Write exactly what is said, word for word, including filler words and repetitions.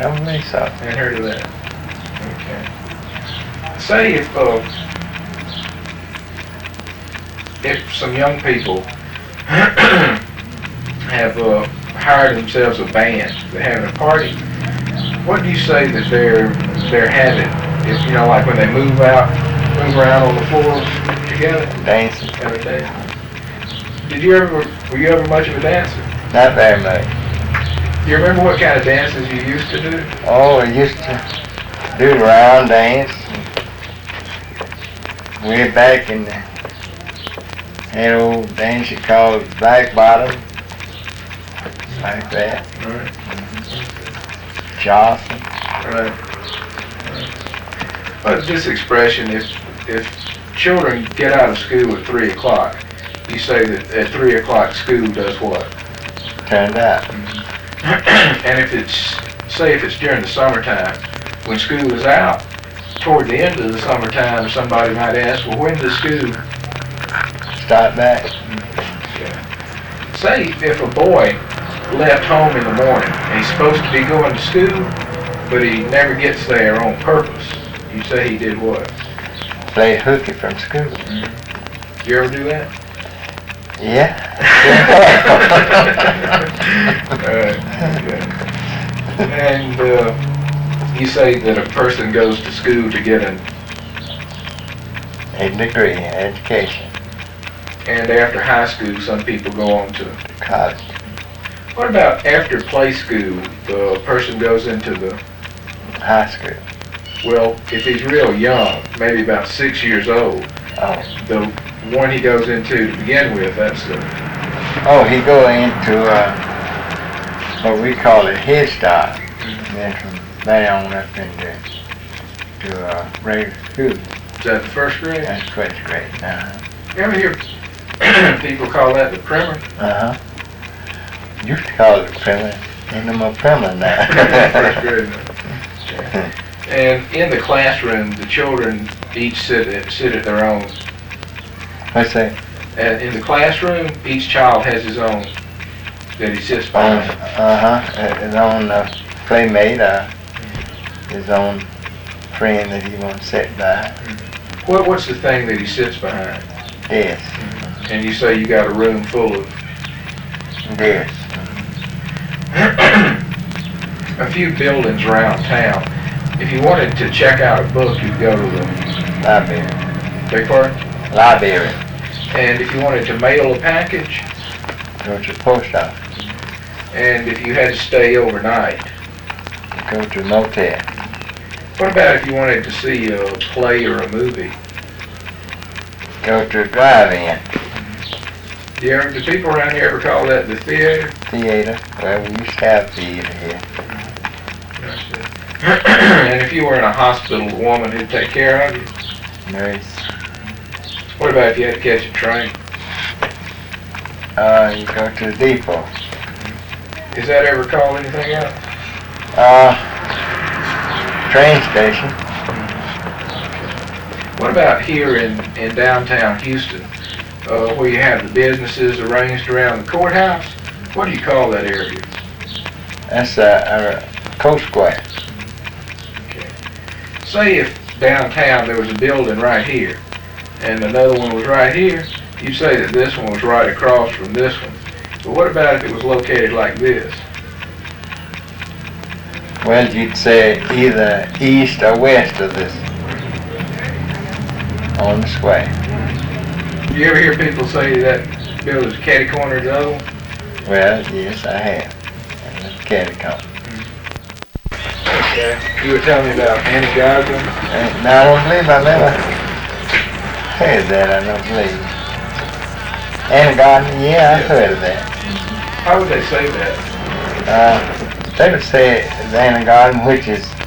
Probably so. Hadn't heard of that. Okay. Say if uh, if some young people have uh, hired themselves a band, they're having a party, what do you say that they're they're having? If you know, like when they move out, move around on the floor together, Dancing. have a dance. Did you ever? Were you ever much of a dancer? Not very much. Do you remember what kind of dances you used to do? Oh, I used to do the round dance. Way back in the had old dance you called black bottom. Like that. Right. Jocelyn. Right. But this expression, if if children get out of school at three o'clock, you say that at three o'clock school does what? Turned out. And if it's, say if it's during the summertime, when school is out, toward the end of the summertime, somebody might ask, well, when does school Start back. Yeah. Say if a boy left home in the morning and he's supposed to be going to school, but he never gets there on purpose, you say he did what? Played hooky from school. Mm-hmm. Did you ever do that? Yeah. Alright, okay. And uh, you say that a person goes to school to get an, A degree, education, and after high school, some people go on to. college, What about after play school, the person goes into the, high school. well, if he's real young, maybe about six years old, Oh, the one he goes into to begin with, that's the, oh, he go into uh, what we call it Head Start, and then from there on up into to uh, regular school. is that the first grade? That's first grade. Uh-huh. You ever hear people call that the primer? Uh-huh. Used to call it a primer. Ain't no more primer now. First grade. Yeah. And in the classroom, the children each sit at, sit at their own. What's that? And in the classroom, each child has his own that he sits On, behind. uh-huh. His own uh, playmate, uh, his own friend that he wants to sit by. What, what's the thing that he sits behind? Yes. And you say you got a room full of Yes. a few buildings around town. If you wanted to check out a book, you'd go to the Library. big part. Library. And if you wanted to mail a package, Go to the post office. and if you had to stay overnight. Go to a motel. What about if you wanted to see a play or a movie? Go to a drive-in. Do, you ever, do people around here ever call that the theater? Theater. Well, we used to have theater here. And if you were in a hospital, the woman who'd take care of you? Nurse. What about if you had to catch a train? Uh, you go to the depot. Is that ever called anything else? Uh, train station. What about here in, in downtown Houston, uh, where you have the businesses arranged around the courthouse? What do you call that area? That's a, a coast square. Okay. Say if downtown there was a building right here, and another one was right here, you'd say that this one was right across from this one. But what about if it was located like this? Well, you'd say either east or west of this. On the square. Do you ever hear people say that building's catty-corner to the other one? Well, yes, I have. And that's catty corner. Okay. You were telling me about Annie Godwin. And now I don't believe I never heard that, I don't believe. Anna Garden, yeah, I've heard of that. How would they say that? Uh, they would say it's Anna Garden, which is